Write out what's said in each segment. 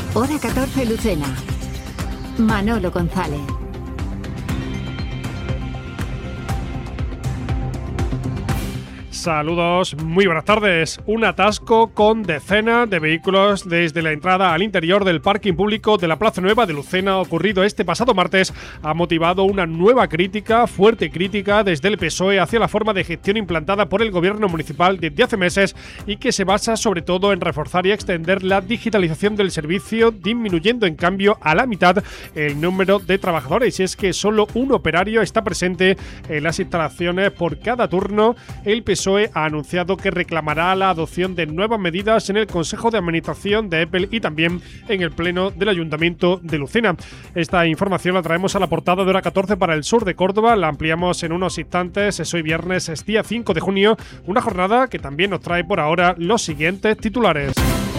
Hora 14 Lucena. Manolo González. Saludos, muy buenas tardes. Un atasco con decenas de vehículos desde la entrada al interior del parking público de la Plaza Nueva de Lucena, ocurrido este pasado martes, ha motivado una nueva crítica, fuerte crítica desde el PSOE hacia la forma de gestión implantada por el gobierno municipal desde hace meses y que se basa sobre todo en reforzar y extender la digitalización del servicio, disminuyendo en cambio a la mitad el número de trabajadores. Y es que solo un operario está presente en las instalaciones por cada turno. El PSOE ha anunciado que reclamará la adopción de nuevas medidas en el Consejo de Administración de EPEL y también en el Pleno del Ayuntamiento de Lucena. Esta información la traemos a la portada de Hora 14 para el sur de Córdoba. La ampliamos en unos instantes. Es hoy viernes, es día 5 de junio. Una jornada que también nos trae por ahora los siguientes titulares.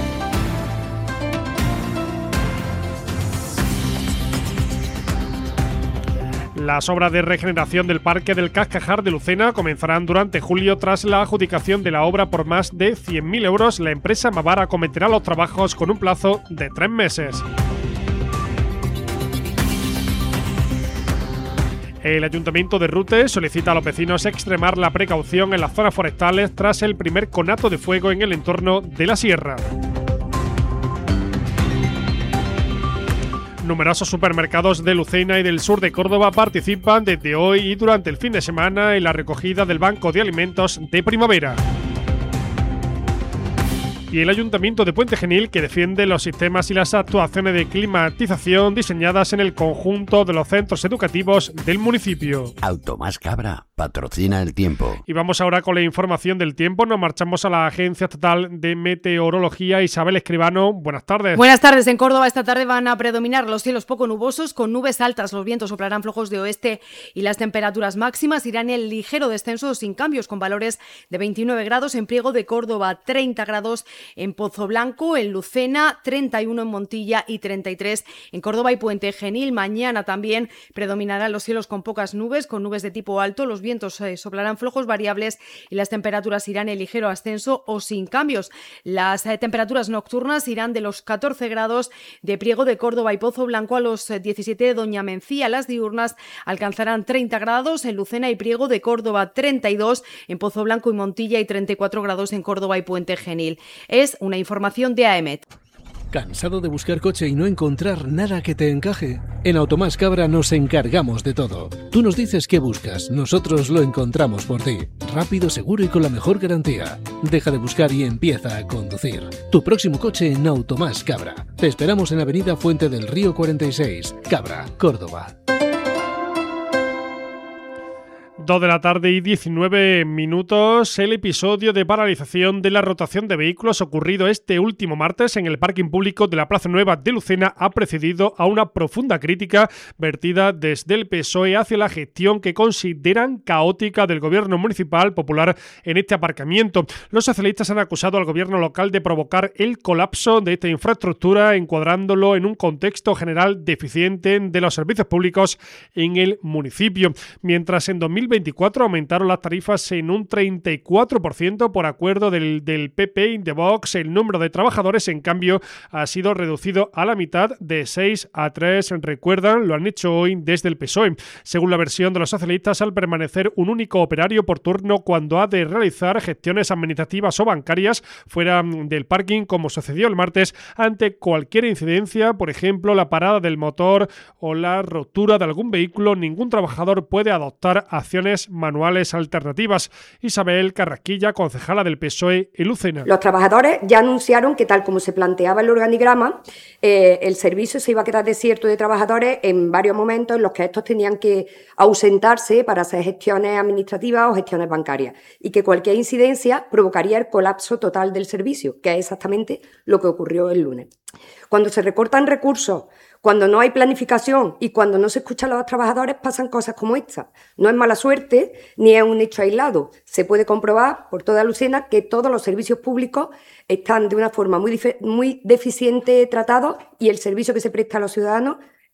Las obras de regeneración del Parque del Cascajar de Lucena comenzarán durante julio tras la adjudicación de la obra por más de 100.000 euros. La empresa Mavara acometerá los trabajos con un plazo de 3 meses. El Ayuntamiento de Rute solicita a los vecinos extremar la precaución en las zonas forestales tras el primer conato de fuego en el entorno de la sierra. Numerosos supermercados de Lucena y del sur de Córdoba participan desde hoy y durante el fin de semana en la recogida del Banco de Alimentos de Primavera. Y el Ayuntamiento de Puente Genil, que defiende los sistemas y las actuaciones de climatización diseñadas en el conjunto de los centros educativos del municipio. Automás Cabra patrocina el tiempo. Y vamos ahora con la información del tiempo. Nos marchamos a la Agencia Estatal de Meteorología. Isabel Escribano, buenas tardes. Buenas tardes. En Córdoba esta tarde van a predominar los cielos poco nubosos con nubes altas. Los vientos soplarán flojos de oeste y las temperaturas máximas irán en ligero descenso sin cambios, con valores de 29 grados en Priego de Córdoba, 30 grados en Pozoblanco, en Lucena, 31 en Montilla y 33 en Córdoba y Puente Genil. Mañana también predominarán los cielos con pocas nubes, con nubes de tipo alto. Los vientos soplarán flojos variables y las temperaturas irán en ligero ascenso o sin cambios. Las temperaturas nocturnas irán de los 14 grados de Priego de Córdoba y Pozoblanco a los 17 de Doña Mencía. Las diurnas alcanzarán 30 grados en Lucena y Priego de Córdoba, 32 en Pozoblanco y Montilla y 34 grados en Córdoba y Puente Genil. Es una información de AEMET. ¿Cansado de buscar coche y no encontrar nada que te encaje? En Automás Cabra nos encargamos de todo. Tú nos dices qué buscas, nosotros lo encontramos por ti. Rápido, seguro y con la mejor garantía. Deja de buscar y empieza a conducir. Tu próximo coche en Automás Cabra. Te esperamos en Avenida Fuente del Río 46, Cabra, Córdoba. 2 de la tarde y 19 minutos. El episodio de paralización de la rotación de vehículos ocurrido este último martes en el parking público de la Plaza Nueva de Lucena ha precedido a una profunda crítica vertida desde el PSOE hacia la gestión que consideran caótica del gobierno municipal popular en este aparcamiento. Los socialistas han acusado al gobierno local de provocar el colapso de esta infraestructura, encuadrándolo en un contexto general deficiente de los servicios públicos en el municipio. Mientras en 2024 aumentaron las tarifas en un 34% por acuerdo del PP in the Box, el número de trabajadores, en cambio, ha sido reducido a la mitad, de 6 a 3. Recuerdan, lo han hecho hoy desde el PSOE. Según la versión de los socialistas, al permanecer un único operario por turno cuando ha de realizar gestiones administrativas o bancarias fuera del parking, como sucedió el martes, ante cualquier incidencia, por ejemplo, la parada del motor o la rotura de algún vehículo, ningún trabajador puede adoptar acciones manuales alternativas. Isabel Carrasquilla, concejala del PSOE en Lucena. Los trabajadores ya anunciaron que, tal como se planteaba el organigrama, el servicio se iba a quedar desierto de trabajadores en varios momentos en los que estos tenían que ausentarse para hacer gestiones administrativas o gestiones bancarias, y que cualquier incidencia provocaría el colapso total del servicio, que es exactamente lo que ocurrió el lunes. Cuando se recortan recursos, cuando no hay planificación y cuando no se escuchan a los trabajadores, pasan cosas como esta. No es mala suerte ni es un hecho aislado. Se puede comprobar por toda Lucena que todos los servicios públicos están de una forma muy deficiente tratados, y el servicio que se presta a los ciudadanos es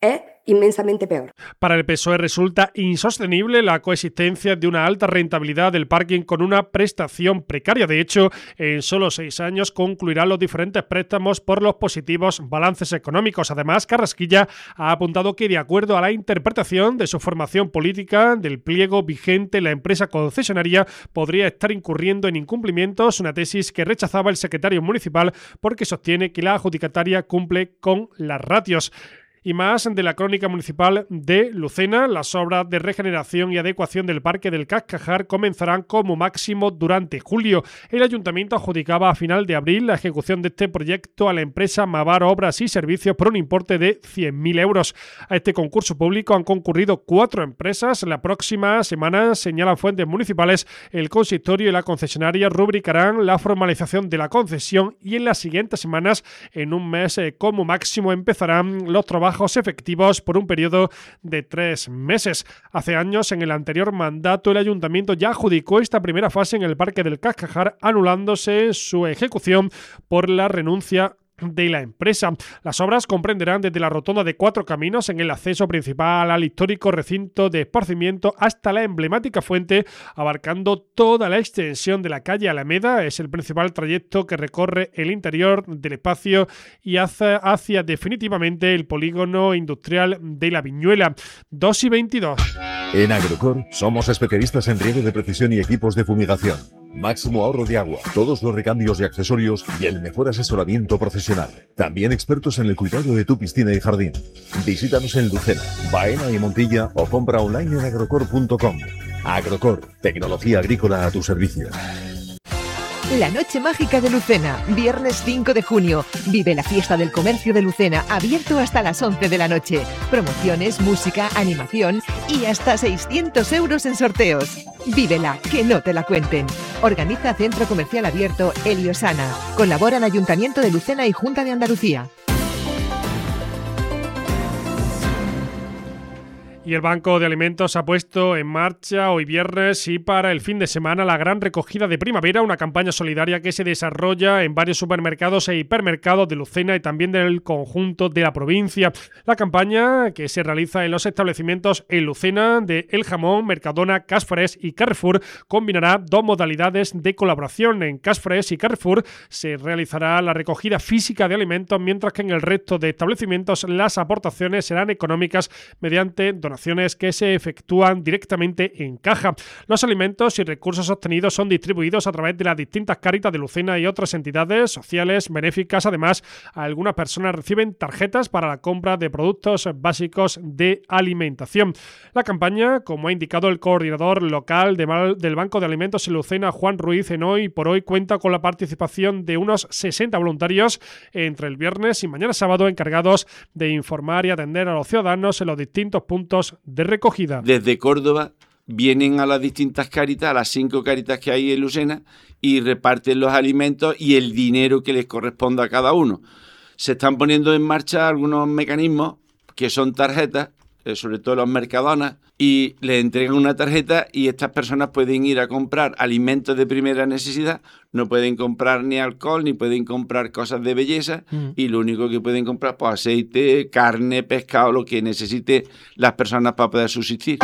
inmensamente peor. Para el PSOE resulta insostenible la coexistencia de una alta rentabilidad del parking con una prestación precaria. De hecho, en solo 6 años concluirán los diferentes préstamos por los positivos balances económicos. Además, Carrasquilla ha apuntado que, de acuerdo a la interpretación de su formación política del pliego vigente, la empresa concesionaria podría estar incurriendo en incumplimientos, una tesis que rechazaba el secretario municipal porque sostiene que la adjudicataria cumple con las ratios. Y más de la crónica municipal de Lucena. Las obras de regeneración y adecuación del Parque del Cascajar comenzarán como máximo durante julio. El ayuntamiento adjudicaba a final de abril la ejecución de este proyecto a la empresa Mavar Obras y Servicios por un importe de 100.000 euros. A este concurso público han concurrido 4 empresas. La próxima semana, señalan fuentes municipales, el consistorio y la concesionaria rubricarán la formalización de la concesión y en las siguientes semanas, en un mes como máximo, empezarán los trabajos efectivos por un periodo de 3 meses. Hace años, en el anterior mandato, el ayuntamiento ya adjudicó esta primera fase en el Parque del Cascajar, anulándose su ejecución por la renuncia de la empresa. Las obras comprenderán desde la rotonda de 4 caminos en el acceso principal al histórico recinto de esparcimiento hasta la emblemática fuente, abarcando toda la extensión de la calle Alameda. Es el principal trayecto que recorre el interior del espacio y hacia definitivamente el polígono industrial de La Viñuela. 2:22. En Agrocor somos especialistas en riego de precisión y equipos de fumigación. Máximo ahorro de agua, todos los recambios y accesorios y el mejor asesoramiento profesional. También expertos en el cuidado de tu piscina y jardín. Visítanos en Lucena, Baena y Montilla o compra online en agrocor.com. Agrocor, tecnología agrícola a tu servicio. La Noche Mágica de Lucena, viernes 5 de junio. Vive la fiesta del comercio de Lucena, abierto hasta las 11 de la noche. Promociones, música, animación y hasta 600 euros en sorteos. Vívela, que no te la cuenten. Organiza Centro Comercial Abierto Heliosana. Colaboran Ayuntamiento de Lucena y Junta de Andalucía. Y el Banco de Alimentos ha puesto en marcha hoy viernes y para el fin de semana la gran recogida de primavera, una campaña solidaria que se desarrolla en varios supermercados e hipermercados de Lucena y también del conjunto de la provincia. La campaña, que se realiza en los establecimientos en Lucena de El Jamón, Mercadona, Cash Fresh y Carrefour, combinará 2 modalidades de colaboración. En Cash Fresh y Carrefour se realizará la recogida física de alimentos, mientras que en el resto de establecimientos las aportaciones serán económicas mediante donaciones que se efectúan directamente en caja. Los alimentos y recursos obtenidos son distribuidos a través de las distintas Cáritas de Lucena y otras entidades sociales benéficas. Además, algunas personas reciben tarjetas para la compra de productos básicos de alimentación. La campaña, como ha indicado el coordinador local del Banco de Alimentos en Lucena, Juan Ruiz, en Hoy por Hoy, cuenta con la participación de unos 60 voluntarios entre el viernes y mañana sábado, encargados de informar y atender a los ciudadanos en los distintos puntos de recogida. Desde Córdoba vienen a las distintas Cáritas, a las 5 Cáritas que hay en Lucena, y reparten los alimentos y el dinero que les corresponda a cada uno. Se están poniendo en marcha algunos mecanismos que son tarjetas, sobre todo los Mercadonas, y les entregan una tarjeta y estas personas pueden ir a comprar alimentos de primera necesidad, no pueden comprar ni alcohol, ni pueden comprar cosas de belleza, y lo único que pueden comprar, pues aceite, carne, pescado, lo que necesite las personas para poder subsistir.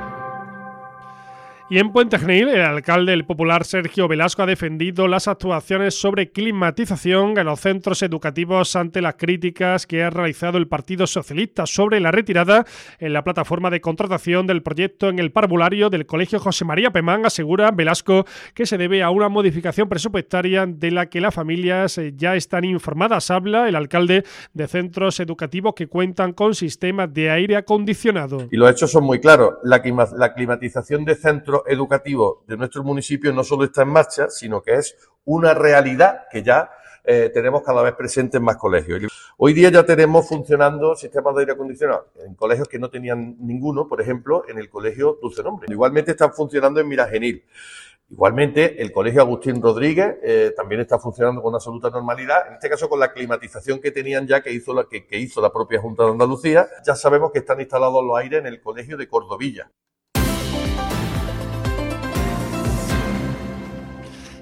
Y en Puente Genil, el alcalde del Popular, Sergio Velasco, ha defendido las actuaciones sobre climatización en los centros educativos ante las críticas que ha realizado el Partido Socialista sobre la retirada en la plataforma de contratación del proyecto en el parvulario del Colegio José María Pemán. Asegura Velasco que se debe a una modificación presupuestaria de la que las familias ya están informadas. Habla el alcalde de centros educativos que cuentan con sistemas de aire acondicionado. Y los hechos son muy claros. La climatización de centros educativos de nuestro municipio no solo está en marcha, sino que es una realidad que ya tenemos cada vez presente en más colegios. Hoy día ya tenemos funcionando sistemas de aire acondicionado en colegios que no tenían ninguno, por ejemplo, en el colegio Dulce Nombre. Igualmente están funcionando en Miragenil. Igualmente, el colegio Agustín Rodríguez también está funcionando con absoluta normalidad. En este caso, con la climatización que tenían ya, que hizo la propia Junta de Andalucía, ya sabemos que están instalados los aires en el colegio de Cordovilla.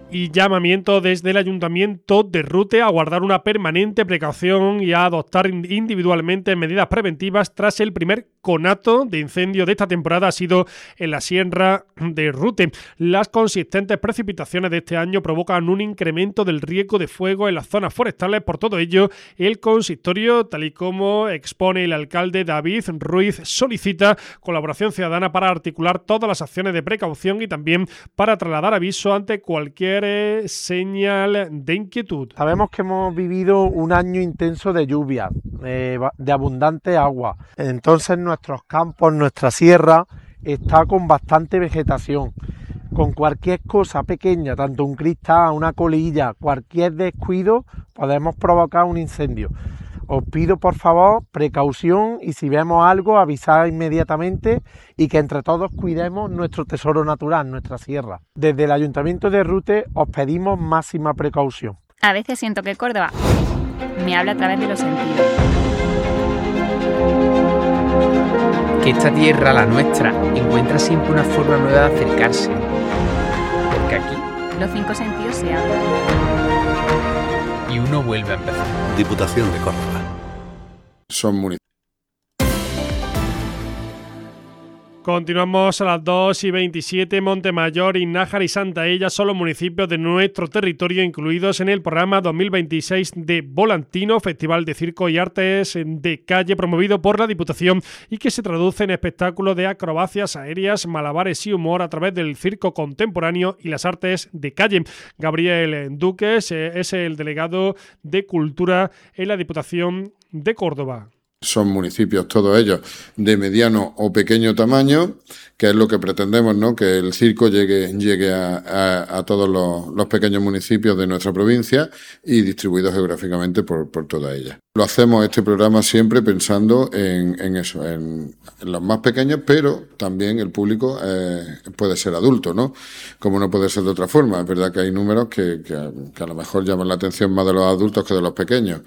Y llamamiento desde el Ayuntamiento de Rute a guardar una permanente precaución y a adoptar individualmente medidas preventivas tras el primer conato de incendio de esta temporada ha sido en la sierra de Rute. Las consistentes precipitaciones de este año provocan un incremento del riesgo de fuego en las zonas forestales. Por todo ello, el consistorio, tal y como expone el alcalde David Ruiz, solicita colaboración ciudadana para articular todas las acciones de precaución y también para trasladar aviso ante cualquier señal de inquietud. Sabemos que hemos vivido un año intenso de lluvia, de abundante agua. Entonces nuestros campos, nuestra sierra está con bastante vegetación. Con cualquier cosa pequeña, tanto un cristal, una colilla, cualquier descuido, podemos provocar un incendio. Os pido por favor precaución y si vemos algo avisar inmediatamente y que entre todos cuidemos nuestro tesoro natural, nuestra sierra. Desde el Ayuntamiento de Rute os pedimos máxima precaución. A veces siento que Córdoba me habla a través de los sentidos. Que esta tierra, la nuestra, encuentra siempre una forma nueva de acercarse. Porque aquí los 5 sentidos se abren. Y uno vuelve a empezar. Diputación de Córdoba. Son municipios. Continuamos a las 2:27. Montemayor, Nájara y Santa Ella son los municipios de nuestro territorio incluidos en el programa 2026 de Volantino, Festival de Circo y Artes de Calle promovido por la Diputación y que se traduce en espectáculos de acrobacias aéreas, malabares y humor a través del circo contemporáneo y las artes de calle. Gabriel Duques es el delegado de Cultura en la Diputación de Córdoba. Son municipios todos ellos de mediano o pequeño tamaño, que es lo que pretendemos, ¿no? Que el circo llegue a todos los pequeños municipios de nuestra provincia y distribuidos geográficamente por toda ella. Lo hacemos este programa siempre pensando en eso, en los más pequeños, pero también el público puede ser adulto, ¿no? Como no puede ser de otra forma. Es verdad que hay números que a lo mejor llaman la atención más de los adultos que de los pequeños.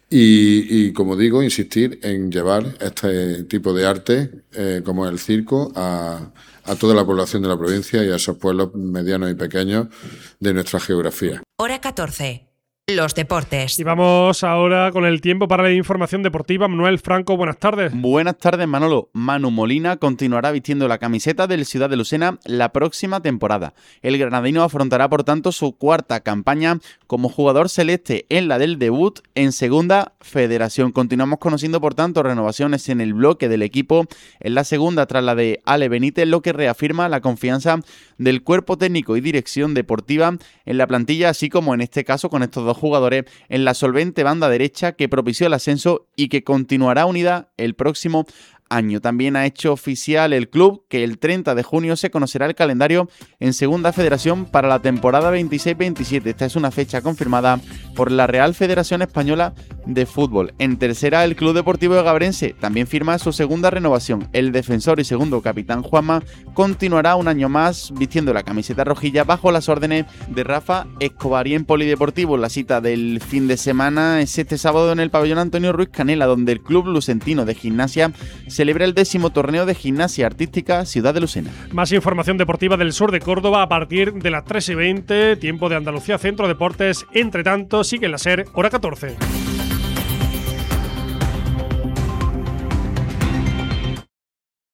Y como digo, insistir en llevar este tipo de arte, como el circo, a toda la población de la provincia y a esos pueblos medianos y pequeños de nuestra geografía. Hora 14. Los deportes. Y vamos ahora con el tiempo para la información deportiva. Manuel Franco, buenas tardes. Buenas tardes, Manolo. Manu Molina continuará vistiendo la camiseta del Ciudad de Lucena la próxima temporada. El granadino afrontará, por tanto, su cuarta campaña como jugador celeste en la del debut en Segunda Federación. Continuamos conociendo, por tanto, renovaciones en el bloque del equipo en la segunda tras la de Ale Benítez, lo que reafirma la confianza del cuerpo técnico y dirección deportiva en la plantilla, así como en este caso con estos dos jugadores en la solvente banda derecha que propició el ascenso y que continuará unida el próximo año. También ha hecho oficial el club que el 30 de junio se conocerá el calendario en Segunda Federación para la temporada 26-27. Esta es una fecha confirmada por la Real Federación Española de Fútbol. En tercera, el Club Deportivo de Gabrense también firma su segunda renovación. El defensor y segundo capitán Juanma continuará un año más vistiendo la camiseta rojilla bajo las órdenes de Rafa Escobar. Y en Polideportivo, la cita del fin de semana es este sábado en el pabellón Antonio Ruiz Canela, donde el Club Lucentino de Gimnasia celebra el 10º torneo de gimnasia artística Ciudad de Lucena. Más información deportiva del sur de Córdoba a partir de las 3:20, tiempo de Andalucía Centro Deportes. Entre tanto, sigue la SER, hora 14.